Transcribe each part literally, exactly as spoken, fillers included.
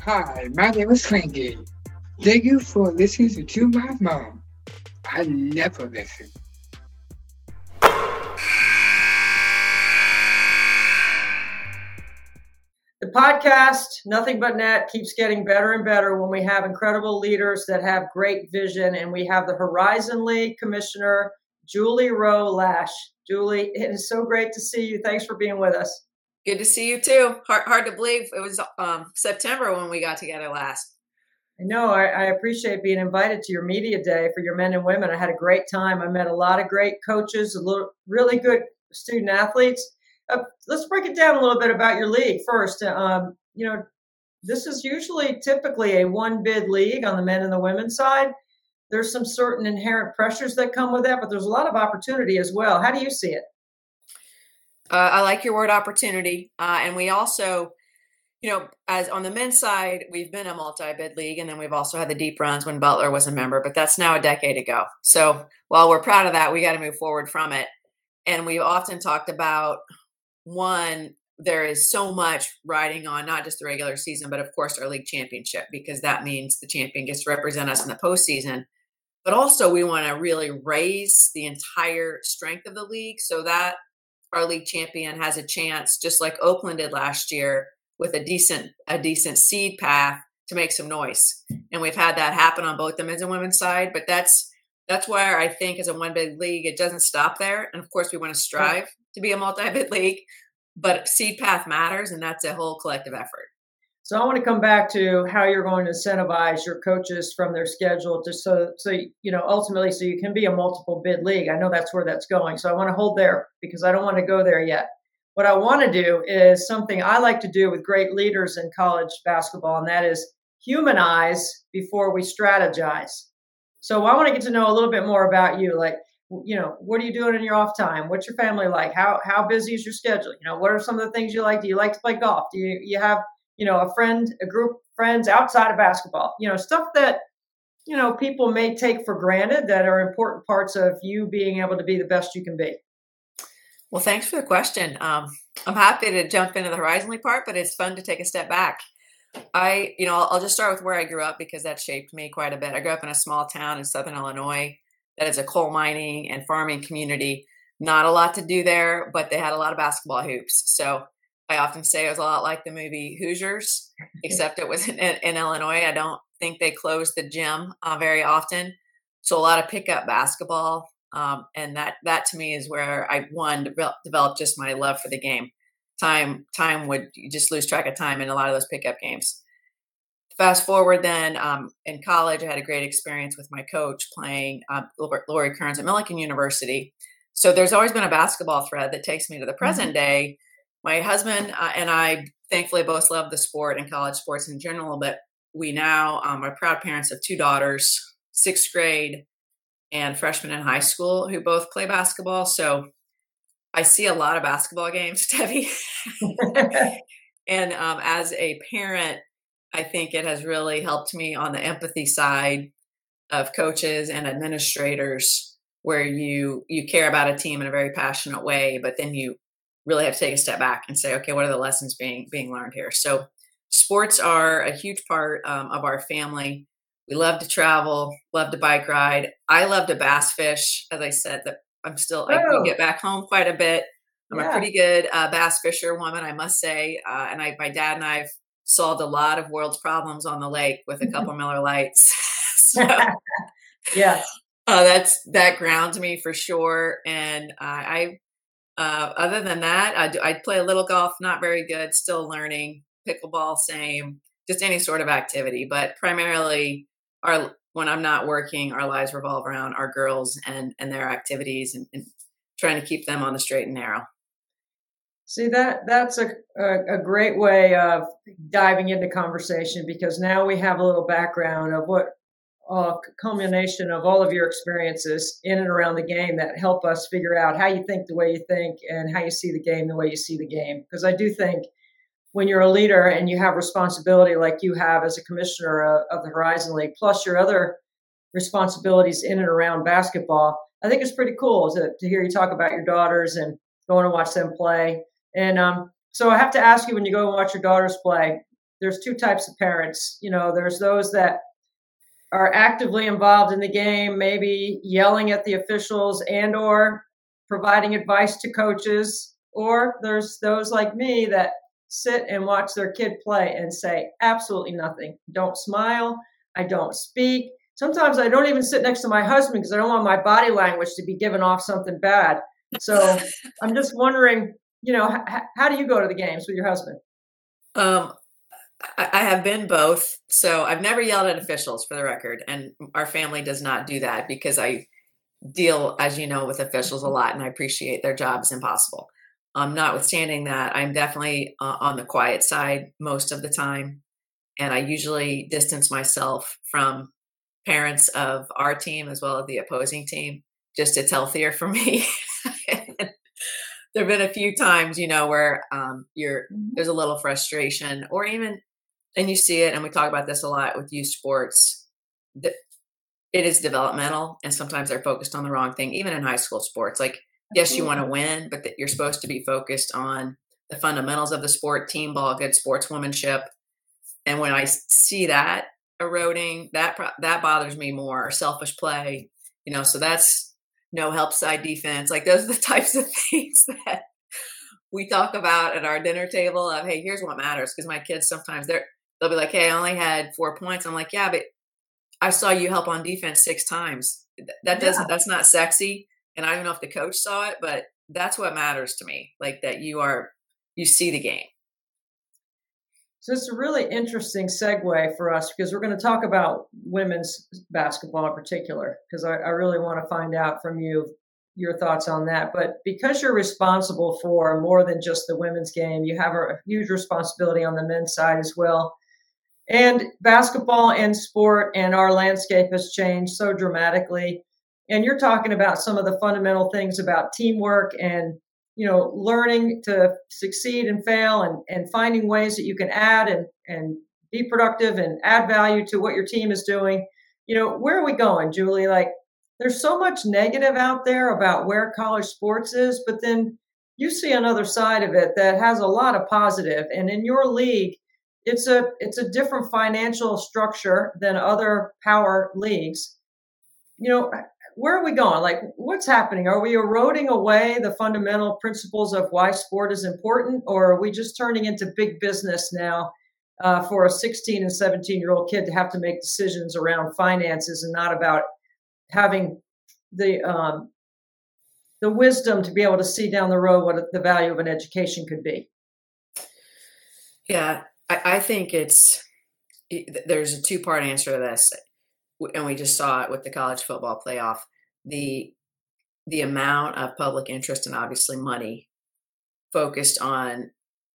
Hi, my name is Frankie. Thank you for listening to my mom. I never listen. The podcast, Nothing But Net, keeps getting better and better when we have incredible leaders that have great vision. And we have the Horizon League Commissioner, Julie Rowe Lash. Julie, it is so great to see you. Thanks for being with us. Good to see you too. Hard, hard to believe it was um, September when we got together last. I know. I, I appreciate being invited to your media day for your men and women. I had a great time. I met a lot of great coaches, a little really good student athletes. Uh, let's break it down a little bit about your league first. Um, you know, this is usually typically a one bid league on the men and the women's side. There's some certain inherent pressures that come with that, but there's a lot of opportunity as well. How do you see it? Uh, I like your word opportunity. Uh, and we also, you know, as on the men's side, we've been a multi-bid league, and then we've also had the deep runs when Butler was a member, but that's now a decade ago. So while we're proud of that, we got to move forward from it. And we've often talked about, one, there is so much riding on not just the regular season, but of course our league championship, because that means the champion gets to represent us in the postseason. But also we want to really raise the entire strength of the league so that our league champion has a chance, just like Oakland did last year, with a decent a decent seed path to make some noise. And we've had that happen on both the men's and women's side. But that's that's where I think as a one bid league, it doesn't stop there. And of course, we want to strive to be a multi-bid league, but seed path matters, and that's a whole collective effort. So I want to come back to how you're going to incentivize your coaches from their schedule, just so, so you know, ultimately, so you can be a multiple bid league. I know that's where that's going. So I want to hold there because I don't want to go there yet. What I want to do is something I like to do with great leaders in college basketball, and that is humanize before we strategize. So I want to get to know a little bit more about you. Like, you know, what are you doing in your off time? What's your family like? How how busy is your schedule? You know, what are some of the things you like? Do you like to play golf? Do you you have, you know, a friend, a group of friends outside of basketball? You know, stuff that, you know, people may take for granted that are important parts of you being able to be the best you can be. Well, thanks for the question. Um, I'm happy to jump into the Horizon League part, but it's fun to take a step back. I, you know, I'll, I'll just start with where I grew up because that shaped me quite a bit. I grew up in a small town in Southern Illinois that is a coal mining and farming community. Not a lot to do there, but they had a lot of basketball hoops. So I often say it was a lot like the movie Hoosiers, except it was in, in Illinois. I don't think they closed the gym uh, very often. So a lot of pickup basketball. Um, and that, that to me is where I, one, develop, developed just my love for the game. Time, time would, you just lose track of time in a lot of those pickup games. Fast forward then, um, in college, I had a great experience with my coach playing uh, Lori Kearns at Millikan University. So there's always been a basketball thread that takes me to the present mm-hmm. day. My husband uh, and I thankfully both love the sport and college sports in general, but we now um, are proud parents of two daughters, sixth grade and freshmen in high school, who both play basketball. So I see a lot of basketball games, Debbie. And um, as a parent, I think it has really helped me on the empathy side of coaches and administrators, where you you care about a team in a very passionate way, but then you really have to take a step back and say, okay, what are the lessons being being learned here? So sports are a huge part um, of our family. We love to travel, love to bike ride. I love to bass fish. As I said, that I'm still, oh. I do get back home quite a bit. I'm yeah. a pretty good uh, bass fisher woman, I must say. Uh, and I, my dad and I've solved a lot of world's problems on the lake with a couple Miller Lights. So, yeah, uh, that's that grounds me for sure. And uh, I, uh, other than that, I do, I play a little golf, not very good, still learning. Pickleball, same, just any sort of activity. But primarily, our when I'm not working, our lives revolve around our girls and and their activities, and, and trying to keep them on the straight and narrow. See, that that's a, a, a great way of diving into conversation, because now we have a little background of what uh, culmination of all of your experiences in and around the game that help us figure out how you think the way you think and how you see the game the way you see the game. Because I do think when you're a leader and you have responsibility like you have as a commissioner of, of the Horizon League, plus your other responsibilities in and around basketball, I think it's pretty cool to, to hear you talk about your daughters and going to watch them play. And um, so I have to ask you, when you go and watch your daughters play, there's two types of parents. You know, there's those that are actively involved in the game, maybe yelling at the officials and or providing advice to coaches, or there's those like me that sit and watch their kid play and say absolutely nothing. Don't smile. I don't speak. Sometimes I don't even sit next to my husband because I don't want my body language to be giving off something bad. So I'm just wondering, you know, h- how do you go to the games with your husband? Um, I I have been both. So I've never yelled at officials, for the record, and our family does not do that because I deal, as you know, with officials a lot, and I appreciate their job is impossible. Um, notwithstanding that, I'm definitely uh, on the quiet side most of the time, and I usually distance myself from parents of our team as well as the opposing team. Just it's healthier for me. There have been a few times, you know, where um, you're there's a little frustration, or even, and you see it, and we talk about this a lot with youth sports. That it is developmental, and sometimes they're focused on the wrong thing. Even in high school sports, like yes, you want to win, but that you're supposed to be focused on the fundamentals of the sport, team ball, good sportswomanship. And when I see that eroding, that pro- that bothers me more. Selfish play, you know. So that's no help side defense. Like those are the types of things that we talk about at our dinner table of, hey, here's what matters. Because my kids sometimes they're they'll be like, hey, I only had four points. I'm like, yeah, but I saw you help on defense six times. That doesn't, that's not sexy. And I don't know if the coach saw it, but that's what matters to me. Like that you are, you see the game. So it's a really interesting segue for us because we're going to talk about women's basketball in particular, because I, I really want to find out from you your thoughts on that. But because you're responsible for more than just the women's game, you have a huge responsibility on the men's side as well. And basketball and sport and our landscape has changed so dramatically. And you're talking about some of the fundamental things about teamwork and, you know, learning to succeed and fail, and, and finding ways that you can add and, and be productive and add value to what your team is doing. You know, where are we going, Julie? Like, there's so much negative out there about where college sports is, but then you see another side of it that has a lot of positive. And in your league, it's a it's a different financial structure than other power leagues. You know, where are we going? Like, what's happening? Are we eroding away the fundamental principles of why sport is important, or are we just turning into big business now uh, for a sixteen and seventeen year old kid to have to make decisions around finances and not about having the um, the wisdom to be able to see down the road what the value of an education could be? Yeah, I, I think it's there's a two part answer to this, and we just saw it with the college football playoff. The the amount of public interest and obviously money focused on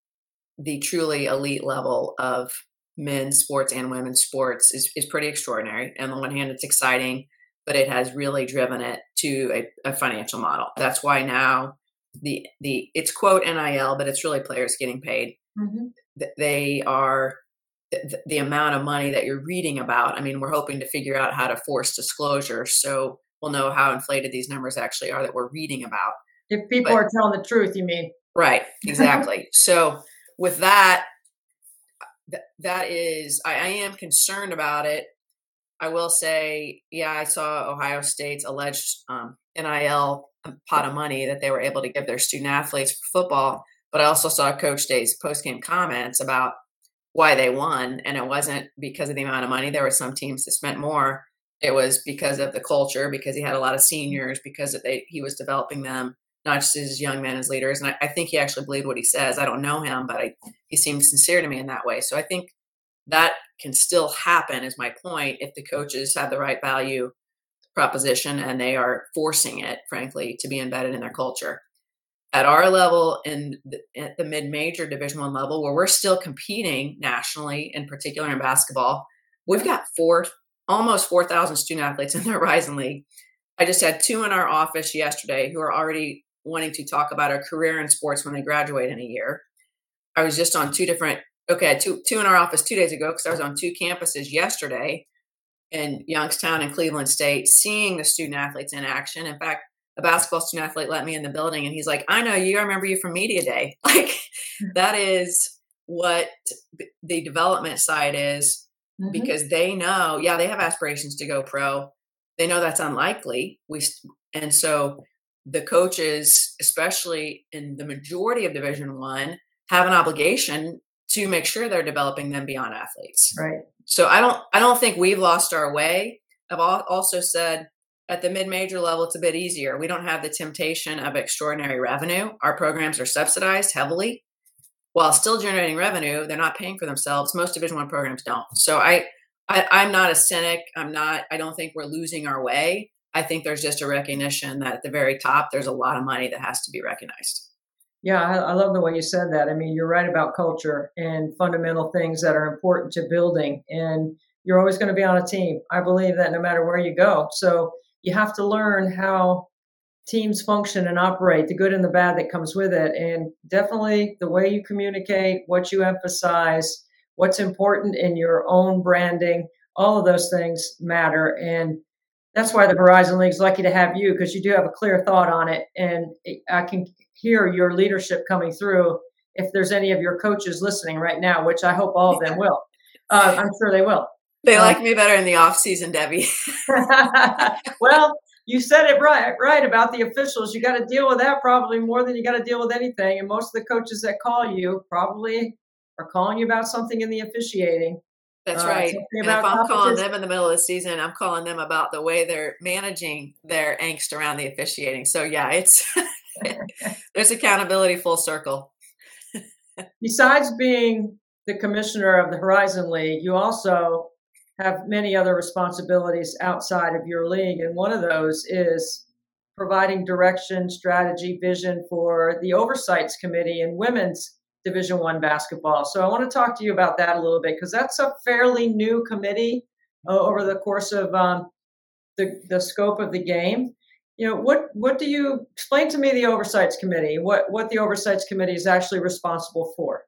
the truly elite level of men's sports and women's sports is, is pretty extraordinary. And on the one hand, it's exciting, but it has really driven it to a, a financial model. That's why now the the it's quote N I L, but it's really players getting paid. Mm-hmm. They are the, the amount of money that you're reading about. I mean, we're hoping to figure out how to force disclosure so we'll know how inflated these numbers actually are that we're reading about. If people but, are telling the truth, you mean? Right, exactly. So with that, th- that is, I, I am concerned about it. I will say, yeah, I saw Ohio State's alleged um, N I L pot of money that they were able to give their student athletes for football. But I also saw Coach Day's post-game comments about why they won. And it wasn't because of the amount of money. There were some teams that spent more. It was because of the culture, because he had a lot of seniors, because they, he was developing them, not just as young men as leaders. And I, I think he actually believed what he says. I don't know him, but I, he seems sincere to me in that way. So I think that can still happen, is my point, if the coaches have the right value proposition and they are forcing it, frankly, to be embedded in their culture. At our level, in the, at the mid-major Division One level, where we're still competing nationally, in particular in basketball, we've got four, almost four thousand student athletes in the Horizon League. I just had two in our office yesterday who are already wanting to talk about a career in sports when they graduate in a year. I was just on two different, okay, two two in our office two days ago because I was on two campuses yesterday in Youngstown and Cleveland State, seeing the student athletes in action. In fact, a basketball student athlete let me in the building and he's like, I know you, I remember you from Media Day. Like, that is, what the development side is, mm-hmm. because they know, yeah, they have aspirations to go pro. They know that's unlikely. We and so the coaches, especially in the majority of Division One, have an obligation to make sure they're developing them beyond athletes. Right. So I don't, I don't think we've lost our way. I've also said at the mid-major level, it's a bit easier. We don't have the temptation of extraordinary revenue. Our programs are subsidized heavily. While still generating revenue, they're not paying for themselves. Most Division One programs don't. So I, I, I'm not a cynic. I'm not. I don't think we're losing our way. I think there's just a recognition that at the very top, there's a lot of money that has to be recognized. Yeah, I, I love the way you said that. I mean, you're right about culture and fundamental things that are important to building. And you're always going to be on a team. I believe that no matter where you go. So you have to learn how teams function and operate, the good and the bad that comes with it. And definitely the way you communicate, what you emphasize, what's important in your own branding, all of those things matter. And that's why the Horizon League is lucky to have you, because you do have a clear thought on it. And I can hear your leadership coming through. If there's any of your coaches listening right now, which I hope all of them will, uh, I'm sure they will. They um, like me better in the off season, Debbie. Well, you said it right, right about the officials. You got to deal with that probably more than you got to deal with anything. And most of the coaches that call you probably are calling you about something in the officiating. That's uh, right. And if I'm calling them in the middle of the season, I'm calling them about the way they're managing their angst around the officiating. So yeah, it's there's accountability full circle. Besides being the commissioner of the Horizon League, you also have many other responsibilities outside of your league. And one of those is providing direction, strategy, vision for the Oversights Committee in women's Division One basketball. So I want to talk to you about that a little bit, because that's a fairly new committee uh, over the course of um, the, the scope of the game. You know, what what do you explain to me the Oversights Committee, what, what the Oversights Committee is actually responsible for?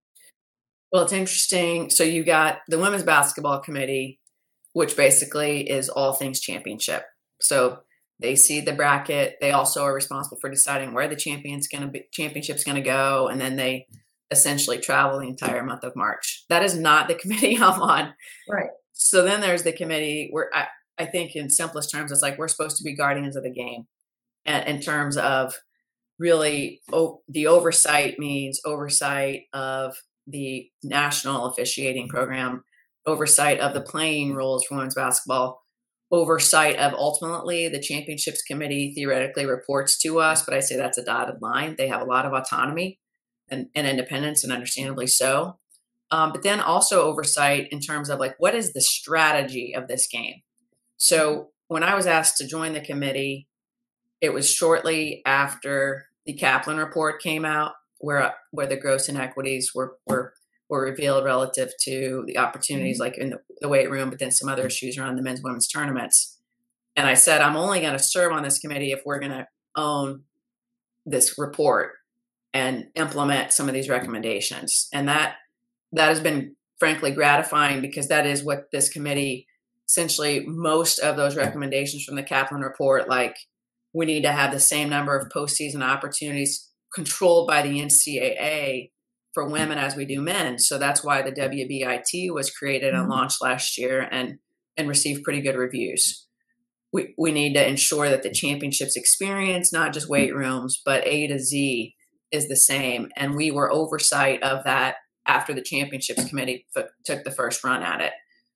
Well, it's interesting. So you got the Women's Basketball Committee, which basically is all things championship. So they seed the bracket. They also are responsible for deciding where the champion's going to be, championship's going to go, and then they essentially travel the entire month of March. That is not the committee I'm on. Right. So then there's the committee where I, I think in simplest terms, it's like we're supposed to be guardians of the game, and in terms of really oh, the oversight means oversight of the national officiating program, oversight of the playing rules for women's basketball, oversight of ultimately the championships committee theoretically reports to us, but I say that's a dotted line. They have a lot of autonomy and, and independence, and understandably so. Um, but then also oversight in terms of like, what is the strategy of this game? So when I was asked to join the committee, it was shortly after the Kaplan report came out, where where the gross inequities were were were revealed relative to the opportunities, like in the, the weight room, but then some other issues around the men's women's tournaments. And I said, I'm only going to serve on this committee if we're going to own this report and implement some of these recommendations. And that that has been frankly gratifying, because that is what this committee, essentially most of those recommendations from the Kaplan report, like we need to have the same number of postseason opportunities controlled by the N C double A for women as we do men. So that's why the W B I T was created and launched last year and, and received pretty good reviews. We we need to ensure that the championships experience, not just weight rooms, but A to Z is the same. And we were oversight of that after the championships committee f- took the first run at it.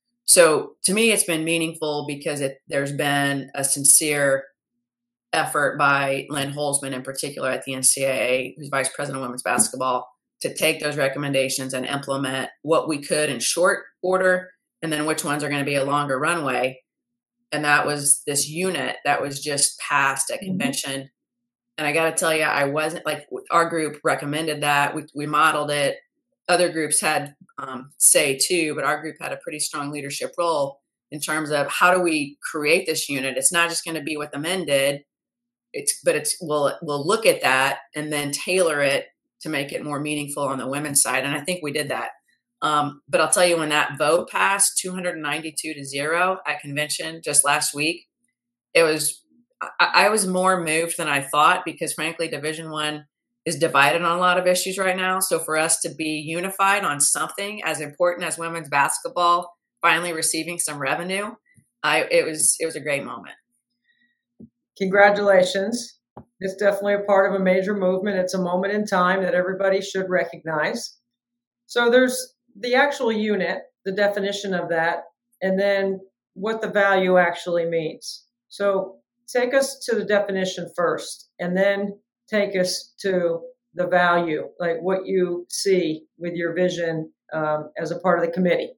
So to me, it's been meaningful because it, there's been a sincere effort by Lynn Holzman in particular at the N C double A, who's vice president of women's basketball, to take those recommendations and implement what we could in short order, and then which ones are going to be a longer runway. And that was this unit that was just passed at convention. Mm-hmm. And I got to tell you, I wasn't like, our group recommended that. We, we modeled it. Other groups had um, say too, but our group had a pretty strong leadership role in terms of how do we create this unit? It's not just going to be what the men did. It's, but it's, we'll, we'll look at that and then tailor it to make it more meaningful on the women's side. And I think we did that. Um, but I'll tell you, when that vote passed two hundred ninety-two to zero at convention just last week, it was, I, I was more moved than I thought, because frankly, Division One is divided on a lot of issues right now. So for us to be unified on something as important as women's basketball finally receiving some revenue, I it was it was a great moment. Congratulations. It's definitely a part of a major movement. It's a moment in time that everybody should recognize. So there's the actual unit, the definition of that, and then what the value actually means. So take us to the definition first, and then take us to the value, like what you see with your vision um, as a part of the committee.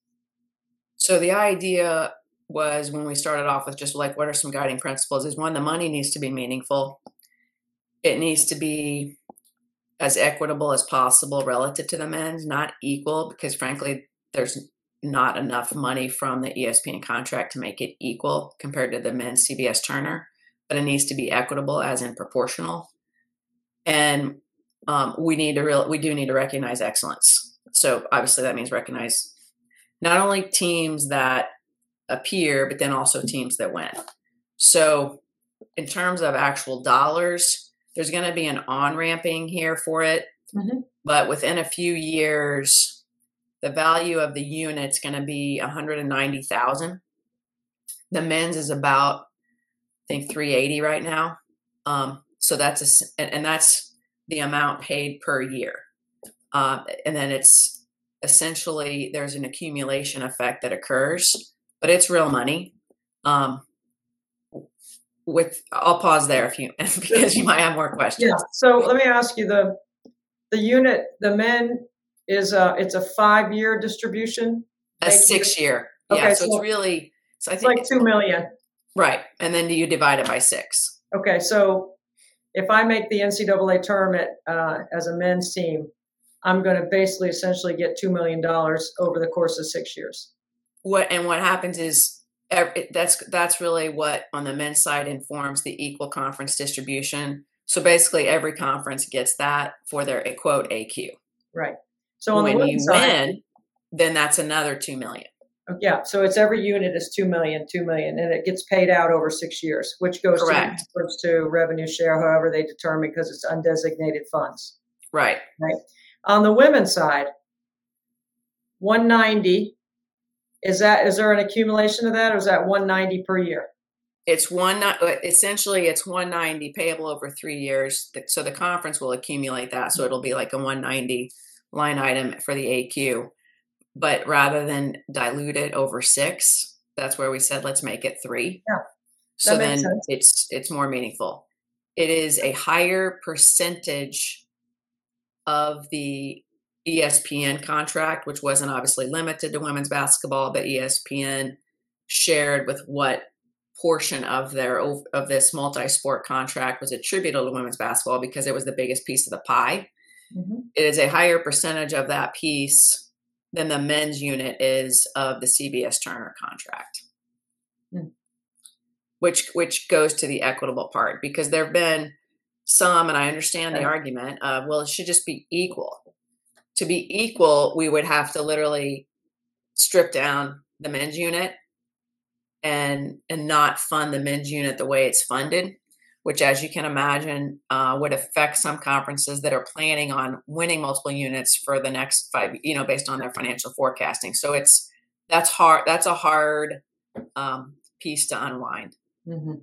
So the idea was, when we started off with just like what are some guiding principles, is one, the money needs to be meaningful. It needs to be as equitable as possible relative to the men's, not equal, because frankly, there's not enough money from the E S P N contract to make it equal compared to the men's C B S Turner, but it needs to be equitable as in proportional. And um, we need to real we do need to recognize excellence. So obviously that means recognize not only teams that appear, but then also teams that win. So in terms of actual dollars, there's going to be an on-ramping here for it. Mm-hmm. But within a few years, the value of the unit's going to be one hundred ninety thousand dollars. The men's is about, I think, three hundred eighty right now. Um, so that's a, and that's the amount paid per year. Um, and then it's essentially, there's an accumulation effect that occurs, but it's real money. Um, with, I'll pause there if you, because you might have more questions. Yeah. So let me ask you, the, the unit, the men is a, it's a five year distribution. A six year. Okay, yeah. So, so it's really, so I it's think like two million. Right. And then you divide it by six. Okay. So if I make the N C double A tournament uh, as a men's team, I'm going to basically essentially get two million dollars over the course of six years. What, and what happens is that's, that's really what on the men's side informs the equal conference distribution. So basically every conference gets that for their quote A Q. Right. So on when the you side, win, then that's another two million. Yeah. So it's every unit is two million, two million, and it gets paid out over six years, which goes Correct. to, goes to revenue share, however they determine, because it's undesignated funds. Right. Right. On the women's side, one ninety, is that, is there an accumulation of that, or is that one ninety per year? It's one, essentially it's one ninety payable over three years. So the conference will accumulate that. So it'll be like a one ninety line item for the A Q. But rather than dilute it over six, that's where we said, let's make it three. Yeah, so then sense. it's it's more meaningful. It is a higher percentage of the E S P N contract, which wasn't obviously limited to women's basketball, but E S P N shared with what portion of their of this multi-sport contract was attributable to women's basketball, because it was the biggest piece of the pie. Mm-hmm. It is a higher percentage of that piece than the men's unit is of the C B S Turner contract, mm. which which goes to the equitable part, because there have been some, and I understand the argument of, well, it should just be equal. To be equal, we would have to literally strip down the men's unit and and not fund the men's unit the way it's funded, which, as you can imagine, uh, would affect some conferences that are planning on winning multiple units for the next five, you know, based on their financial forecasting. So it's, that's hard. That's a hard um, piece to unwind. Mm-hmm.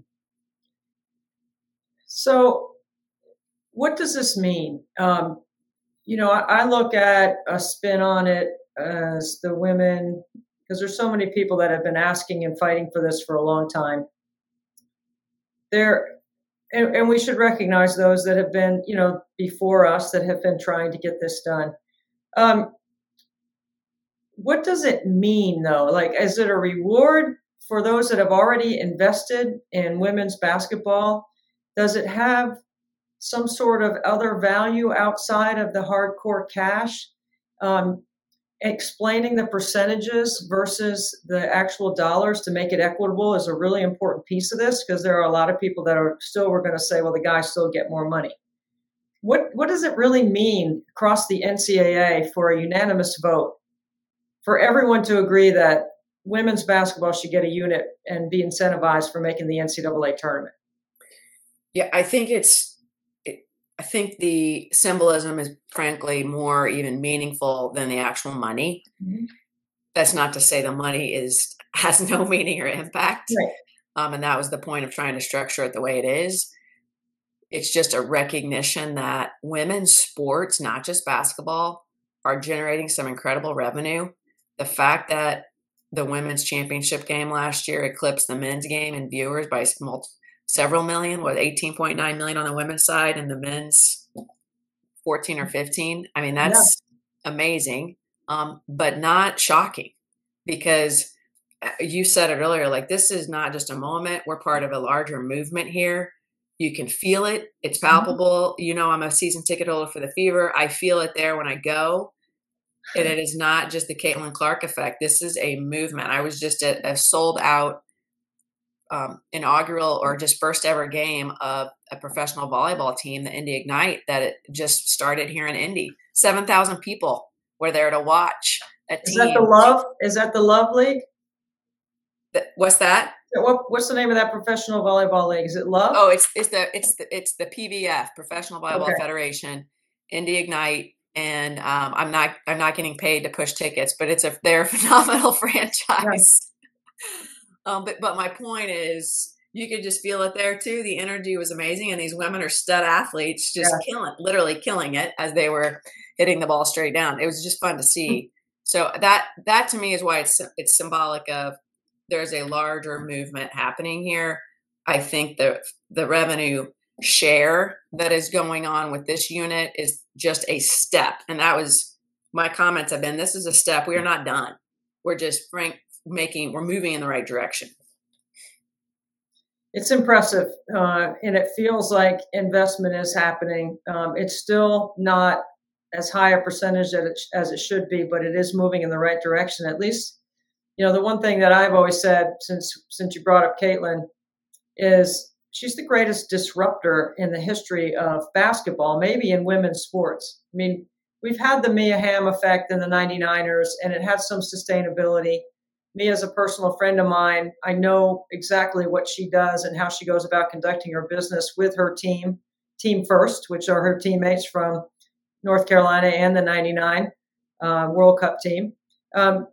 So what does this mean? Um, you know, I, I look at a spin on it as the women, because there's so many people that have been asking and fighting for this for a long time. They're, And, and we should recognize those that have been, you know, before us that have been trying to get this done. Um, what does it mean, though? Like, is it a reward for those that have already invested in women's basketball? Does it have some sort of other value outside of the hardcore cash? Um, explaining the percentages versus the actual dollars to make it equitable is a really important piece of this, because there are a lot of people that are still, we're going to say, well, the guys still get more money. What what does it really mean across the N C double A for a unanimous vote for everyone to agree that women's basketball should get a unit and be incentivized for making the N C double A tournament? Yeah, I think it's, I think the symbolism is frankly more even meaningful than the actual money. Mm-hmm. That's not to say the money is has no meaning or impact. Right. Um, and that was the point of trying to structure it the way it is. It's just a recognition that women's sports, not just basketball, are generating some incredible revenue. The fact that the women's championship game last year eclipsed the men's game in viewers by multi- several million, with eighteen point nine million on the women's side and the men's fourteen or fifteen. I mean, that's yeah. amazing, um, but not shocking, because you said it earlier, like, this is not just a moment. We're part of a larger movement here. You can feel it. It's palpable. Mm-hmm. You know, I'm a season ticket holder for the Fever. I feel it there when I go. And it is not just the Caitlin Clark effect. This is a movement. I was just at a sold out um, inaugural or just first ever game of a professional volleyball team, the Indy Ignite, that it just started here in Indy. seven thousand people were there to watch a team. Is that the Love? Is that the Love League? What's that? What, what's the name of that professional volleyball league? Is it Love? Oh, it's it's the it's the it's the P V F, Professional Volleyball okay. Federation, Indy Ignite, and um, I'm not I'm not getting paid to push tickets, but it's a they're a phenomenal franchise. Yeah. Um, but but my point is, you could just feel it there too. The energy was amazing, and these women are stud athletes, just yeah. killing, literally killing it as they were hitting the ball straight down. It was just fun to see. Mm-hmm. So that that to me is why it's it's symbolic of. There's a larger movement happening here. I think the the revenue share that is going on with this unit is just a step. And that was my comments have been, this is a step. We are not done. We're just frank making, we're moving in the right direction. It's impressive. Uh, and it feels like investment is happening. Um, it's still not as high a percentage as it, as it should be, but it is moving in the right direction, at least. You know, the one thing that I've always said since since you brought up Caitlin is she's the greatest disruptor in the history of basketball, maybe in women's sports. I mean, we've had the Mia Hamm effect in the ninety-niners, and it had some sustainability. Mia's a personal friend of mine. I know exactly what she does and how she goes about conducting her business with her team, Team First, which are her teammates from North Carolina and the ninety-nine uh, World Cup team. Um,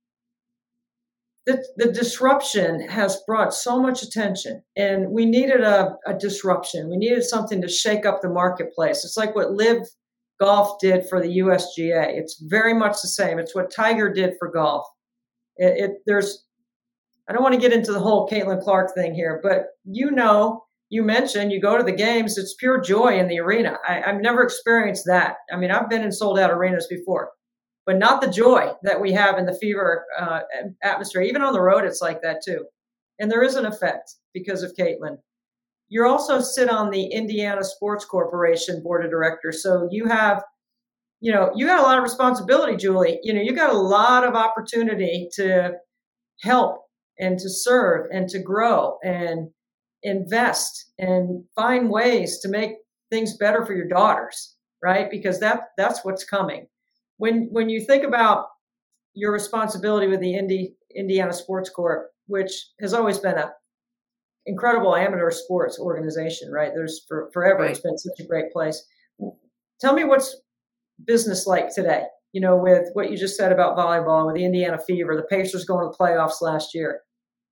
The, the disruption has brought so much attention, and we needed a, a disruption. We needed something to shake up the marketplace. It's like what Live Golf did for the U S G A. It's very much the same. It's what Tiger did for golf. It, it there's, I don't want to get into the whole Caitlin Clark thing here, but you know, you mentioned you go to the games, it's pure joy in the arena. I, I've never experienced that. I mean, I've been in sold out arenas before, but not the joy that we have in the Fever uh, atmosphere. Even on the road, it's like that too. And there is an effect because of Caitlin. You also sit on the Indiana Sports Corporation Board of Directors. So you have, you know, you got a lot of responsibility, Julie. You know, you got a lot of opportunity to help and to serve and to grow and invest and find ways to make things better for your daughters, right? Because that that's what's coming. When when you think about your responsibility with the Indy, Indiana Sports Corp, which has always been a incredible amateur sports organization, right? There's for, forever, right. It's been such a great place. Tell me what's business like today, you know, with what you just said about volleyball, with the Indiana Fever, the Pacers going to the playoffs last year.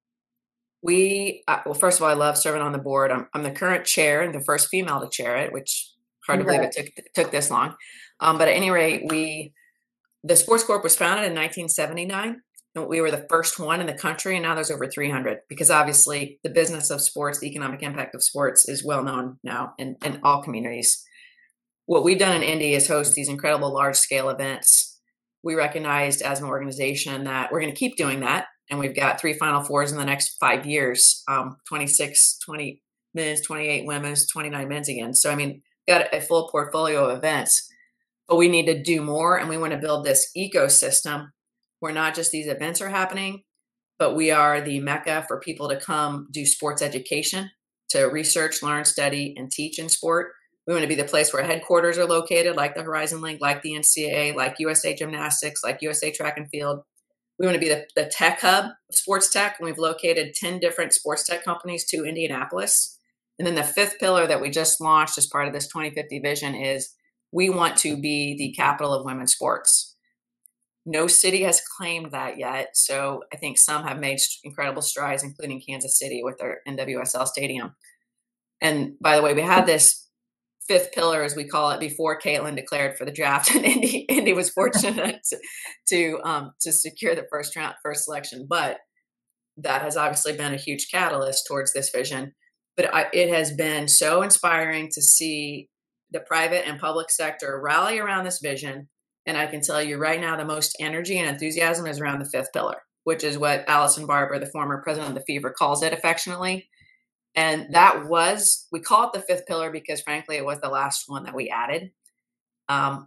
We, uh, well, first of all, I love serving on the board. I'm, I'm the current chair and the first female to chair it, which hard to believe it took took this long. Um, but at any rate, we, the Sports Corp was founded in nineteen seventy-nine. And we were the first one in the country, and now there's over three hundred, because obviously the business of sports, the economic impact of sports is well known now in, in all communities. What we've done in Indy is host these incredible large scale events. We recognized as an organization that we're going to keep doing that. And we've got three Final Fours in the next five years, um, twenty-six, twenty men's, twenty-eight women's, twenty-nine men's again. So, I mean, got a full portfolio of events, but we need to do more. And we want to build this ecosystem where not just these events are happening, but we are the mecca for people to come do sports education, to research, learn, study, and teach in sport. We want to be the place where headquarters are located, like the Horizon League, like the N C double A, like U S A Gymnastics, like U S A Track and Field. We want to be the, the tech hub of sports tech. And we've located ten different sports tech companies to Indianapolis. And then the fifth pillar that we just launched as part of this twenty fifty vision is we want to be the capital of women's sports. No city has claimed that yet. So I think some have made incredible strides, including Kansas City with their N W S L stadium. And by the way, we had this fifth pillar, as we call it, before Caitlin declared for the draft, and Indy, Indy was fortunate to to, um, to secure the first round, first selection. But that has obviously been a huge catalyst towards this vision. But I, it has been so inspiring to see the private and public sector rally around this vision. And I can tell you right now, the most energy and enthusiasm is around the fifth pillar, which is what Allison Barber, the former president of the Fever, calls it affectionately. And that was, we call it the fifth pillar because frankly, it was the last one that we added, um,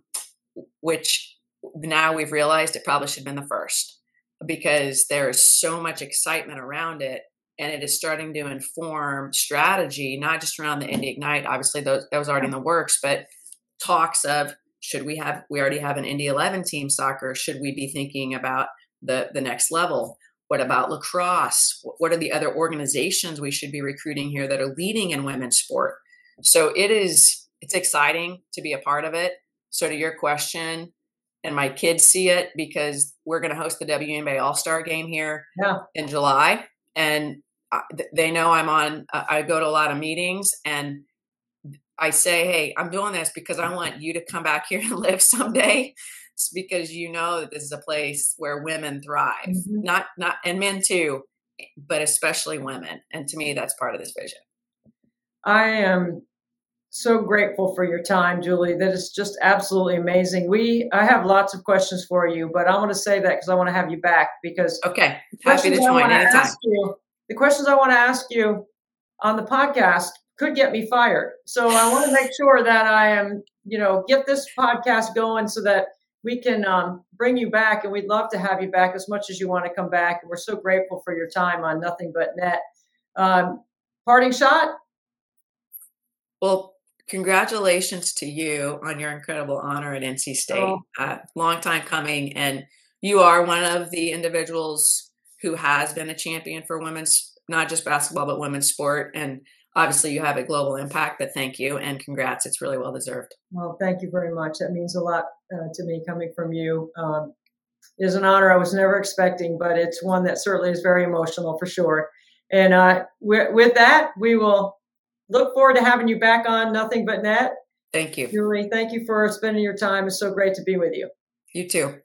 which now we've realized it probably should have been the first, because there is so much excitement around it. And it is starting to inform strategy, not just around the Indy Ignite. Obviously, those, that was already in the works, but talks of, should we have, we already have an Indy eleven team soccer. Should we be thinking about the, the next level? What about lacrosse? What are the other organizations we should be recruiting here that are leading in women's sport? So it is, it's exciting to be a part of it. So to your question, and my kids see it because we're going to host the W N B A All-Star game here yeah. in July. And they know I'm on, I go to a lot of meetings, and I say, hey, I'm doing this because I want you to come back here and live someday. It's because you know that this is a place where women thrive, mm-hmm. not, not, and men too, but especially women. And to me, that's part of this vision. I am so grateful for your time, Julie. That is just absolutely amazing. We, I have lots of questions for you, but I want to say that because I want to have you back because okay, happy to join anytime. You, the questions I want to ask you on the podcast could get me fired. So I want to make sure that I am, you know, get this podcast going so that we can um, bring you back, and we'd love to have you back as much as you want to come back. And we're so grateful for your time on Nothing But Net. Um, parting shot? Well, congratulations to you on your incredible honor at N C State. Oh. Uh, long time coming. And you are one of the individuals who has been a champion for women's, not just basketball, but women's sport. And obviously you have a global impact, but thank you and congrats. It's really well deserved. Well, thank you very much. That means a lot uh, to me coming from you. Um, it is an honor I was never expecting, but it's one that certainly is very emotional for sure. And uh, with that, we will look forward to having you back on Nothing But Net. Thank you. Julie, thank you for spending your time. It's so great to be with you. You too.